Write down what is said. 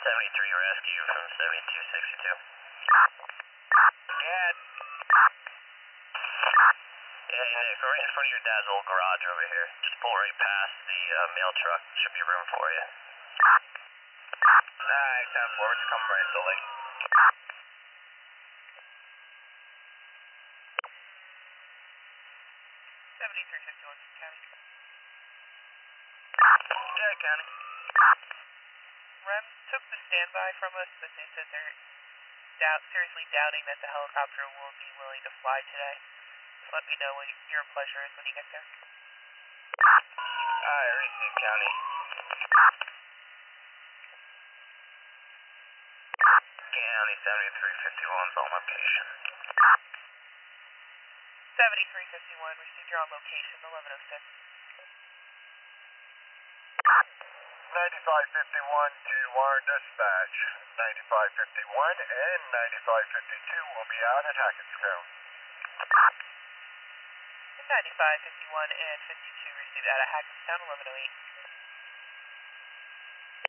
73 rescue from 7262. Yeah. Yeah, Nick, we're right in front of your dad's old garage over here. Just pull right past the mail truck. Should be room for you. Alright, 10-4, we're just coming right slowly. 7351 County. Yeah, County. Rem took the standby from us, but they said they're seriously doubting that the helicopter will be willing to fly today. Just let me know when your pleasure is when you get there. Alright, receive, County. County 7351's on location. 7351, received your on location, 1106. 9551 to our dispatch. 9551 and 9552 will be out at Hackettstown. 9551 and 52 received out at Hackettstown, 1108.